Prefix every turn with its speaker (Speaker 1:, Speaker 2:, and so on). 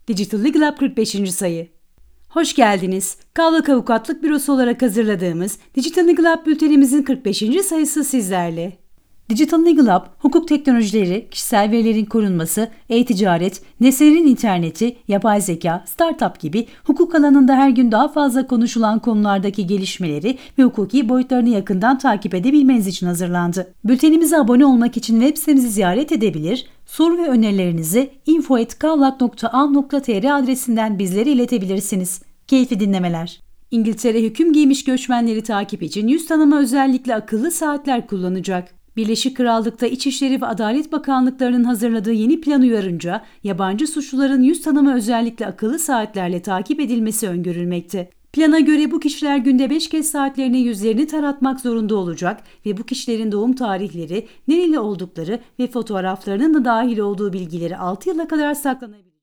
Speaker 1: Digital Legal Hub 45. sayı. Hoş geldiniz. Kavlak Avukatlık Bürosu olarak hazırladığımız Digital Legal Hub bültenimizin 45. sayısı sizlerle. Digital Legal Hub, hukuk teknolojileri, kişisel verilerin korunması, e-ticaret, nesnelerin interneti, yapay zeka, startup gibi hukuk alanında her gün daha fazla konuşulan konulardaki gelişmeleri ve hukuki boyutlarını yakından takip edebilmeniz için hazırlandı. Bültenimize abone olmak için web sitemizi ziyaret edebilir, soru ve önerilerinizi info@kavlak.am.tr adresinden bizlere iletebilirsiniz. Keyifli dinlemeler. İngiltere hüküm giymiş göçmenleri takip için yüz tanıma özellikle akıllı saatler kullanacak. Birleşik Krallık'ta İçişleri ve Adalet Bakanlıklarının hazırladığı yeni plan uyarınca yabancı suçluların yüz tanıma özellikle akıllı saatlerle takip edilmesi öngörülmekte. Plana göre bu kişiler günde 5 kez saatlerine yüzlerini taratmak zorunda olacak ve bu kişilerin doğum tarihleri, nereli oldukları ve fotoğraflarının da dahil olduğu bilgileri 6 yıla kadar saklanabilir.